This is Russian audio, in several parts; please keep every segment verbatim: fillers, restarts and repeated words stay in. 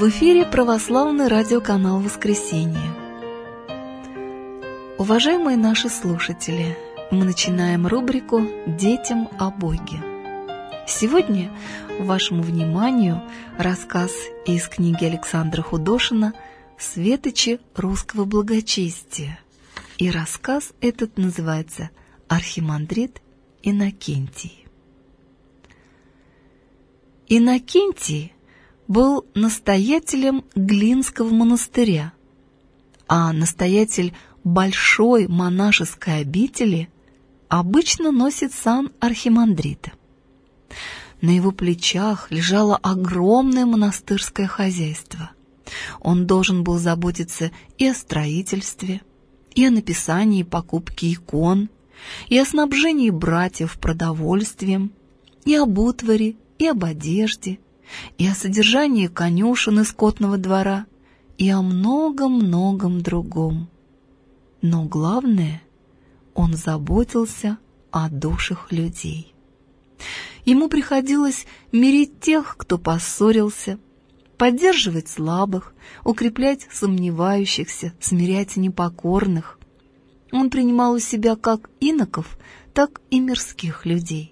В эфире православный радиоканал «Воскресенье». Уважаемые наши слушатели, мы начинаем рубрику «Детям о Боге». Сегодня вашему вниманию рассказ из книги Александра Худошина «Светочи русского благочестия». И рассказ этот называется «Архимандрит Иннокентий». Иннокентий был настоятелем Глинского монастыря, а настоятель большой монашеской обители обычно носит сан архимандрита. На его плечах лежало огромное монастырское хозяйство. Он должен был заботиться и о строительстве, и о написании и покупке икон, и о снабжении братьев продовольствием, и об утвари, и об одежде, и о содержании конюшен и скотного двора, и о многом-многом другом. Но главное, он заботился о душах людей. Ему приходилось мирить тех, кто поссорился, поддерживать слабых, укреплять сомневающихся, смирять непокорных. Он принимал у себя как иноков, так и мирских людей.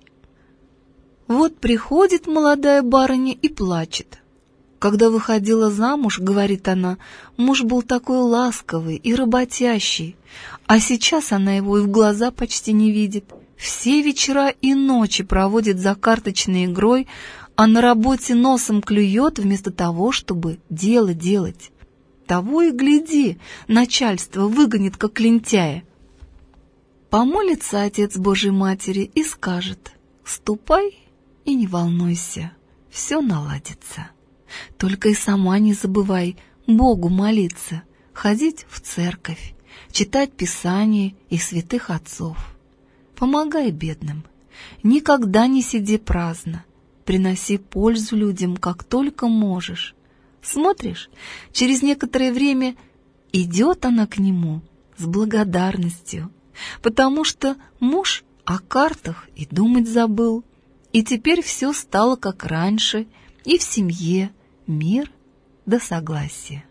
Вот приходит молодая барыня и плачет. Когда выходила замуж, говорит она, муж был такой ласковый и работящий, а сейчас она его и в глаза почти не видит. Все вечера и ночи проводит за карточной игрой, а на работе носом клюет вместо того, чтобы дело делать. Того и гляди, начальство выгонит, как лентяя. Помолится отец Божьей Матери и скажет: «Ступай и не волнуйся, все наладится. Только и сама не забывай Богу молиться, ходить в церковь, читать Писание и святых отцов. Помогай бедным, никогда не сиди праздно, приноси пользу людям, как только можешь. Смотришь, через некоторое время идет она к нему с благодарностью, потому что муж о картах и думать забыл, и теперь все стало как раньше, и в семье мир да согласие».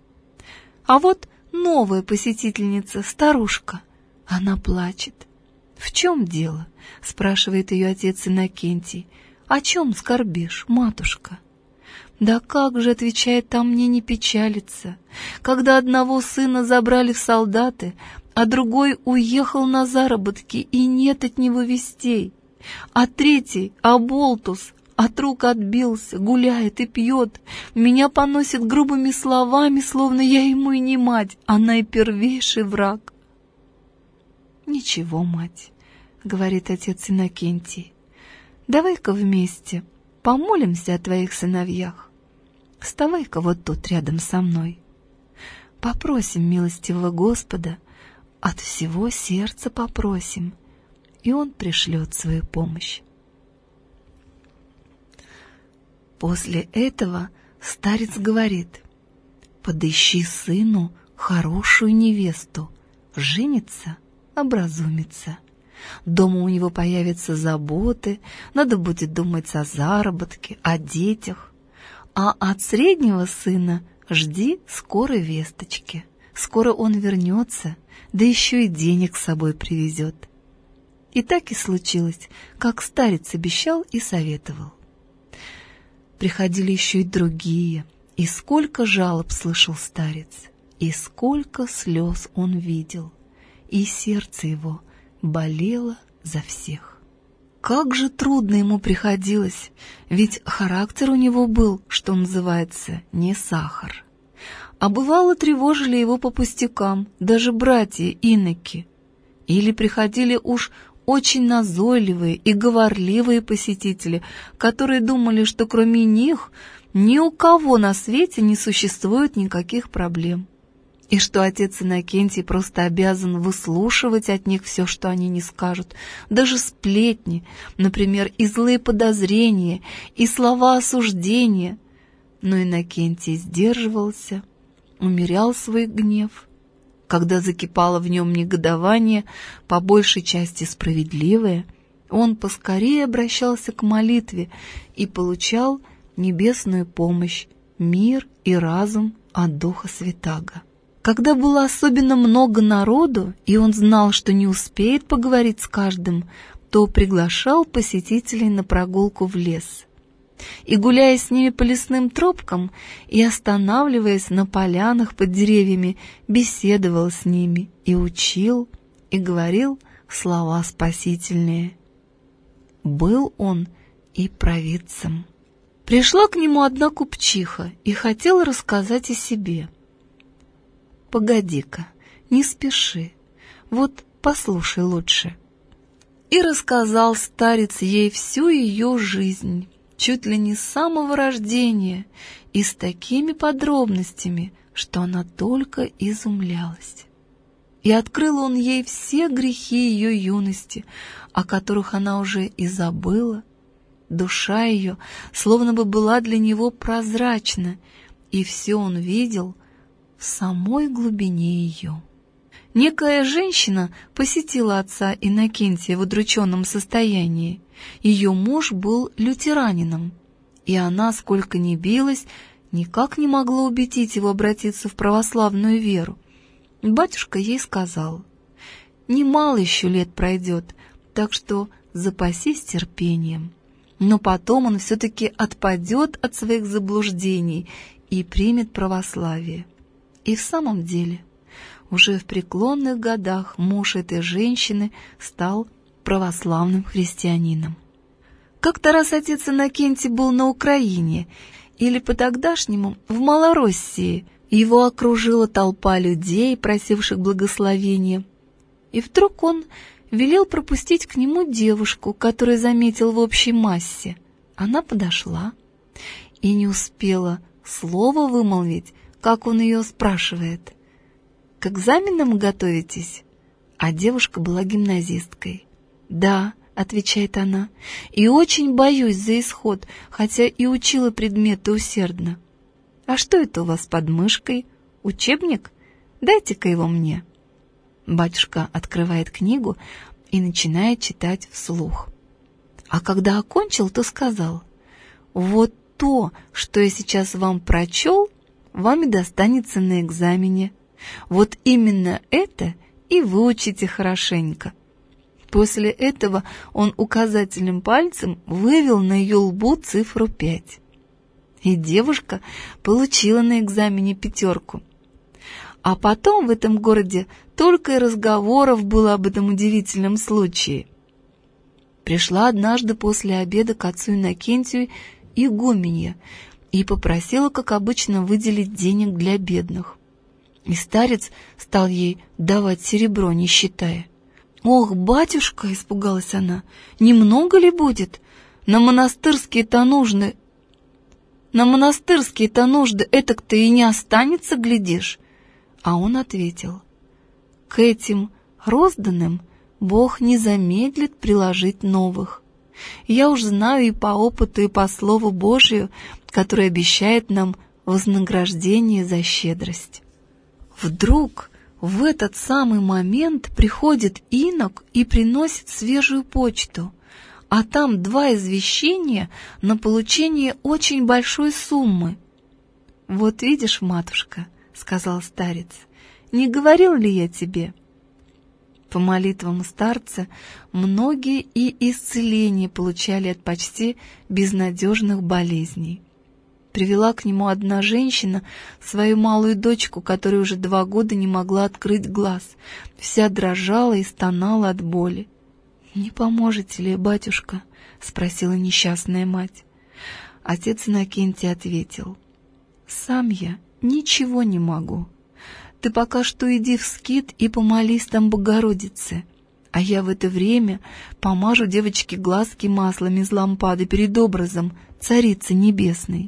А вот новая посетительница, старушка, она плачет. «В чем дело?» — спрашивает ее отец Иннокентий. «О чем скорбишь, матушка?» «Да как же, — отвечает, — там мне не печалиться, когда одного сына забрали в солдаты, а другой уехал на заработки, и нет от него вестей. А третий, оболтус, от рук отбился, гуляет и пьет, меня поносит грубыми словами, словно я ему и не мать, а наипервейший враг». «Ничего, мать, — говорит отец Иннокентий, — давай-ка вместе помолимся о твоих сыновьях. Вставай-ка вот тут рядом со мной. Попросим милостивого Господа, от всего сердца попросим, и Он пришлет свою помощь». После этого старец говорит: «Подыщи сыну хорошую невесту, женится, образумится. Дома у него появятся заботы, надо будет думать о заработке, о детях. А от среднего сына жди скорой весточки. Скоро он вернется, да еще и денег с собой привезет». И так и случилось, как старец обещал и советовал. Приходили еще и другие, и сколько жалоб слышал старец, и сколько слез он видел, и сердце его болело за всех. Как же трудно ему приходилось, ведь характер у него был, что называется, не сахар. А бывало, тревожили его по пустякам, даже братья-иноки. Или приходили уж очень назойливые и говорливые посетители, которые думали, что кроме них ни у кого на свете не существует никаких проблем, и что отец Иннокентий просто обязан выслушивать от них все, что они не скажут, даже сплетни, например, и злые подозрения, и слова осуждения. Но Иннокентий сдерживался, умерял свой гнев. Когда закипало в нем негодование, по большей части справедливое, он поскорее обращался к молитве и получал небесную помощь мир и разум от Духа Святаго. Когда было особенно много народу, и он знал, что не успеет поговорить с каждым, то приглашал посетителей на прогулку в лес. И, гуляя с ними по лесным тропкам и останавливаясь на полянах под деревьями, беседовал с ними и учил, и говорил слова спасительные. Был он и провидцем. Пришла к нему одна купчиха и хотела рассказать о себе. «Погоди-ка, не спеши, вот послушай лучше». И рассказал старец ей всю ее жизнь, чуть ли не с самого рождения, и с такими подробностями, что она только изумлялась. И открыл он ей все грехи ее юности, о которых она уже и забыла. Душа ее словно бы была для него прозрачна, и все он видел в самой глубине ее. Некая женщина посетила отца Иннокентия в удрученном состоянии. Ее муж был лютеранином, и она, сколько ни билась, никак не могла убедить его обратиться в православную веру. Батюшка ей сказал: «Немало еще лет пройдет, так что запасись терпением». Но потом он все-таки отпадет от своих заблуждений и примет православие. И в самом деле, уже в преклонных годах муж этой женщины стал православным христианином. Как-то раз отец Иннокентий был на Украине, или по-тогдашнему в Малороссии. Его окружила толпа людей, просивших благословения. И вдруг он велел пропустить к нему девушку, которую заметил в общей массе. Она подошла и не успела слова вымолвить, как он ее спрашивает: «К экзаменам готовитесь?» А девушка была гимназисткой. «Да», — отвечает она, — «и очень боюсь за исход, хотя и учила предметы усердно». «А что это у вас под мышкой? Учебник? Дайте-ка его мне». Батюшка открывает книгу и начинает читать вслух. А когда окончил, то сказал: «Вот то, что я сейчас вам прочел, вам и достанется на экзамене. Вот именно это и выучите хорошенько». После этого он указательным пальцем вывел на ее лбу цифру пять. И девушка получила на экзамене пятерку. А потом в этом городе только и разговоров было об этом удивительном случае. Пришла однажды после обеда к отцу Иннокентию игуменья и попросила, как обычно, выделить денег для бедных. И старец стал ей давать серебро, не считая. «Ох, батюшка!» — испугалась она. «Немного ли будет? На монастырские-то нужды... На монастырские-то нужды этак-то и не останется, глядишь». А он ответил: «К этим розданным Бог не замедлит приложить новых. Я уж знаю и по опыту, и по Слову Божию, который обещает нам вознаграждение за щедрость». Вдруг в этот самый момент приходит инок и приносит свежую почту, а там два извещения на получение очень большой суммы. «Вот видишь, матушка, — сказал старец, — не говорил ли я тебе?» По молитвам старца многие и исцеление получали от почти безнадежных болезней. Привела к нему одна женщина свою малую дочку, которая уже два года не могла открыть глаз, вся дрожала и стонала от боли. «Не поможете ли, батюшка?» — спросила несчастная мать. Отец Иннокентий ответил: «Сам я ничего не могу. Ты пока что иди в скит и помолись там Богородице, а я в это время помажу девочке глазки маслом из лампады перед образом Царицы Небесной».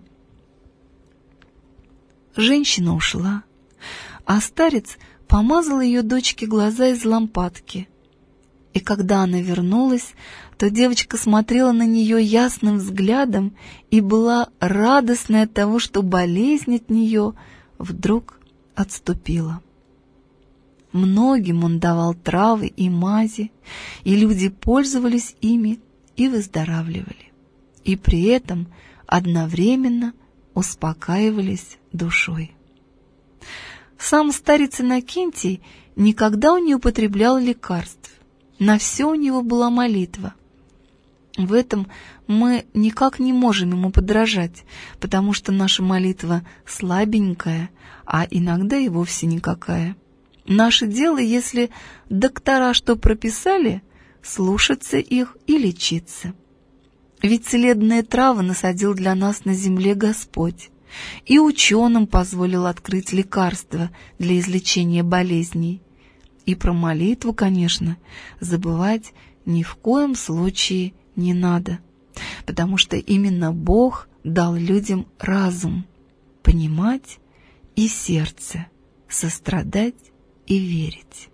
Женщина ушла, а старец помазал ее дочке глаза из лампадки. И когда она вернулась, то девочка смотрела на нее ясным взглядом и была радостна от того, что болезнь от нее вдруг отступила. Многим он давал травы и мази, и люди пользовались ими и выздоравливали. И при этом одновременно успокаивались душой. Сам старец Иннокентий никогда не употреблял лекарств. На все у него была молитва. В этом мы никак не можем ему подражать, потому что наша молитва слабенькая, а иногда и вовсе никакая. Наше дело, если доктора что прописали, слушаться их и лечиться. Ведь целебные травы насадил для нас на земле Господь, и ученым позволил открыть лекарства для излечения болезней. И про молитву, конечно, забывать ни в коем случае не надо, потому что именно Бог дал людям разум, понимать и сердце, сострадать и верить.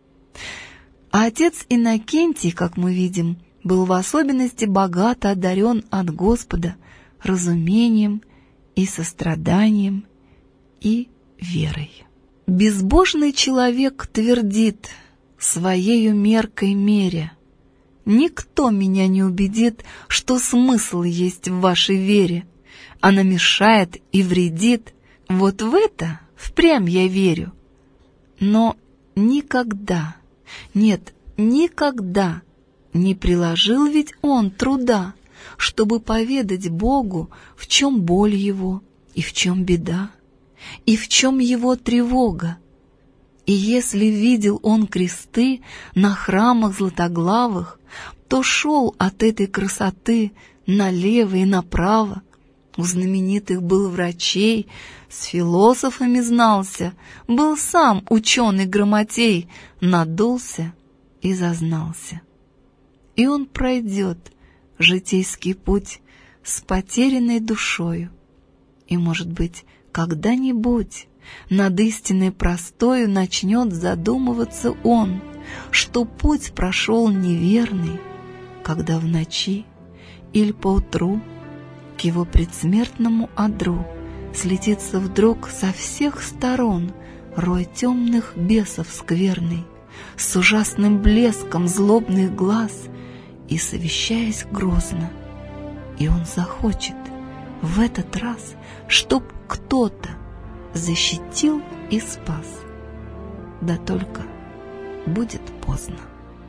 А отец Иннокентий, как мы видим, был в особенности богато одарен от Господа разумением и состраданием и верой. Безбожный человек твердит своею меркой меря: «Никто меня не убедит, что смысл есть в вашей вере. Она мешает и вредит. Вот в это впрямь я верю». Но никогда, нет, никогда не приложил ведь он труда, чтобы поведать Богу, в чем боль его, и в чем беда, и в чем его тревога. И если видел он кресты на храмах златоглавых, то шел от этой красоты налево и направо. У знаменитых был врачей, с философами знался, был сам ученый-грамотей, надулся и зазнался. И он пройдет житейский путь с потерянной душою, и, может быть, когда-нибудь над истиной простою начнет задумываться он, что путь прошел неверный, когда в ночи или поутру к его предсмертному одру слетится вдруг со всех сторон рой темных бесов скверный, с ужасным блеском злобных глаз и совещаясь грозно. И он захочет в этот раз, чтоб кто-то защитил и спас. Да только будет поздно.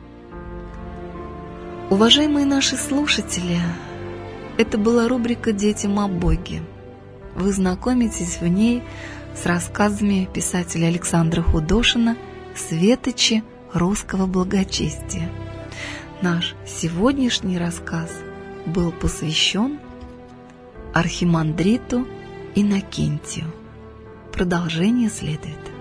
Уважаемые наши слушатели, это была рубрика «Детям о Боге». Вы знакомитесь в ней с рассказами писателя Александра Худошина «Светочи русского благочестия». Наш сегодняшний рассказ был посвящен архимандриту Иннокентию. Продолжение следует.